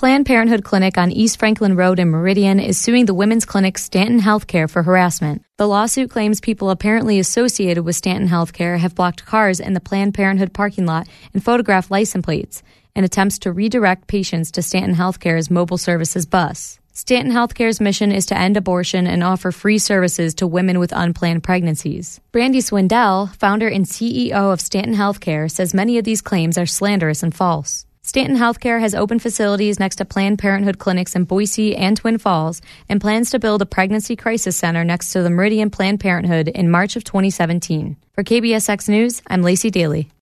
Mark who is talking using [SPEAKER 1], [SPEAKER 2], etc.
[SPEAKER 1] Planned Parenthood clinic on East Franklin Road in Meridian is suing the women's clinic Stanton Healthcare for harassment. The lawsuit claims people apparently associated with Stanton Healthcare have blocked cars in the Planned Parenthood parking lot and photographed license plates in attempts to redirect patients to Stanton Healthcare's mobile services bus. Stanton Healthcare's mission is to end abortion and offer free services to women with unplanned pregnancies. Brandy Swindell, founder and CEO of Stanton Healthcare, says many of these claims are slanderous and false. Stanton Healthcare has open facilities next to Planned Parenthood clinics in Boise and Twin Falls and plans to build a pregnancy crisis center next to the Meridian Planned Parenthood in March of 2017. For KBSX News, I'm Lacey Daly.